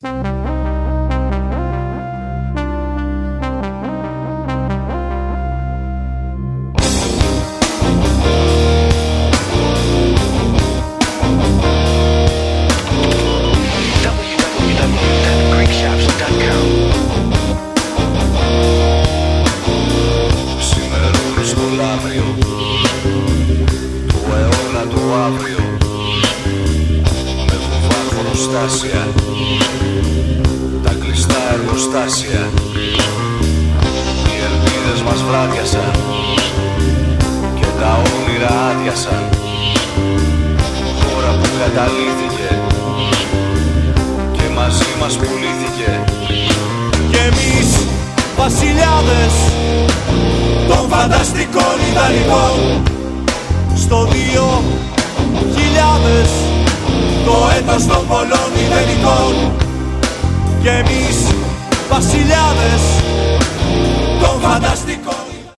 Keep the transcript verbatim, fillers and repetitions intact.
Τα κλειστά εργοστάσια, οι ελπίδες μας βράδιασαν και τα όνειρα άδειασαν. Χώρα που καταλύθηκε και μαζί μας πουλήθηκε. Κι εμείς βασιλιάδες των φανταστικών ιδανικών, στο δύο χιλιάδες το έτος των πολλών ιδανικών. Κι εμείς βασιλιάδες